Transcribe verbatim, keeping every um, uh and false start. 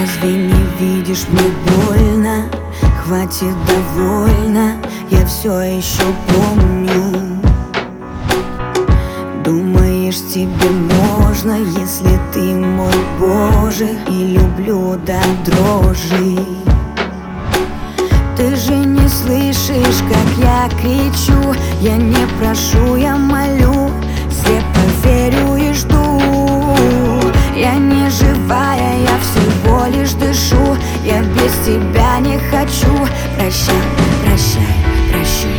Разве не видишь, мне больно? Хватит, довольно, я все еще помню. Думаешь, тебе можно, если ты мой Боже, и люблю до дрожи. Ты же не слышишь, как я кричу. Я не прошу, я молю, слепо верю и жду. Я не живая, я всего лишь дышу. Я без тебя не хочу. Прощай, прощай, прощай.